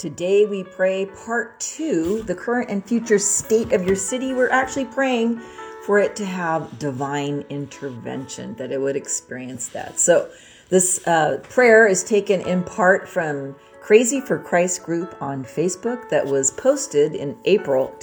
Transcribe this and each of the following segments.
Today we pray part 2, the current and future state of your city. We're actually praying for it to have divine intervention, that it would experience that. So this prayer is taken in part from Crazy for Christ group on Facebook that was posted in April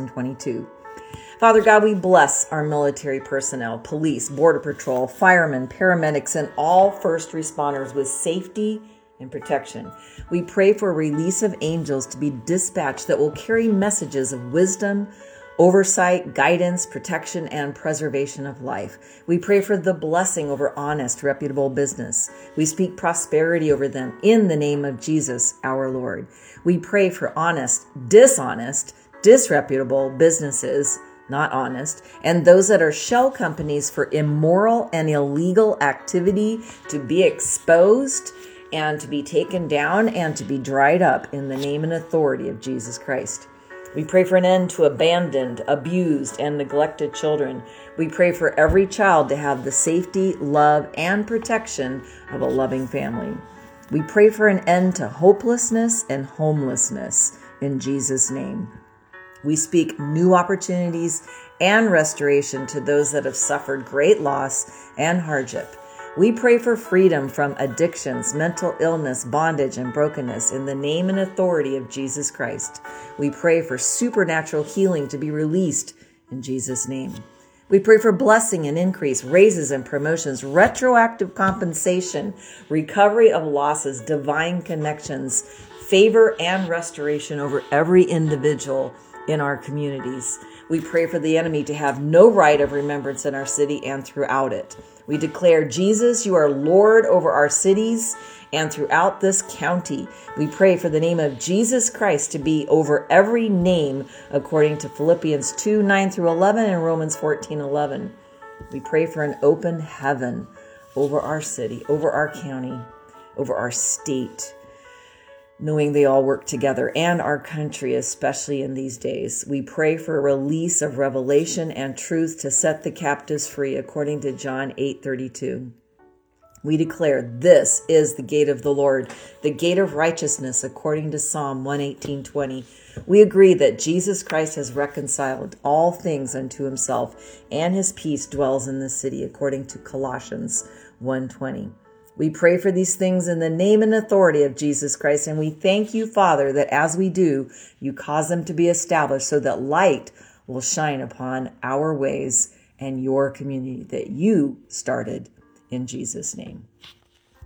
2022. Father God, we bless our military personnel, police, border patrol, firemen, paramedics, and all first responders with safety and protection. We pray for a release of angels to be dispatched that will carry messages of wisdom, oversight, guidance, protection, and preservation of life. We pray for the blessing over honest, reputable business. We speak prosperity over them in the name of Jesus, our Lord. We pray for honest, dishonest, disreputable businesses, not honest, and those that are shell companies for immoral and illegal activity to be exposed and to be taken down and to be dried up in the name and authority of Jesus Christ. We pray for an end to abandoned, abused, and neglected children. We pray for every child to have the safety, love, and protection of a loving family. We pray for an end to hopelessness and homelessness in Jesus' name. We speak new opportunities and restoration to those that have suffered great loss and hardship. We pray for freedom from addictions, mental illness, bondage, and brokenness in the name and authority of Jesus Christ. We pray for supernatural healing to be released in Jesus' name. We pray for blessing and increase, raises and promotions, retroactive compensation, recovery of losses, divine connections, favor and restoration over every individual in our communities. We pray for the enemy to have no right of remembrance in our city and throughout it. We declare, Jesus, you are Lord over our cities and throughout this county. We pray for the name of Jesus Christ to be over every name, according to Philippians 2, 9 through 11 and Romans 14, 11. We pray for an open heaven over our city, over our county, over our state, knowing they all work together, and our country, especially in these days. We pray for a release of revelation and truth to set the captives free, according to John 8:32. We declare this is the gate of the Lord, the gate of righteousness, according to Psalm 118:20. We agree that Jesus Christ has reconciled all things unto himself, and his peace dwells in the city, according to Colossians 1:20. We pray for these things in the name and authority of Jesus Christ, and we thank you, Father, that as we do, you cause them to be established so that light will shine upon our ways and your community that you started in Jesus' name.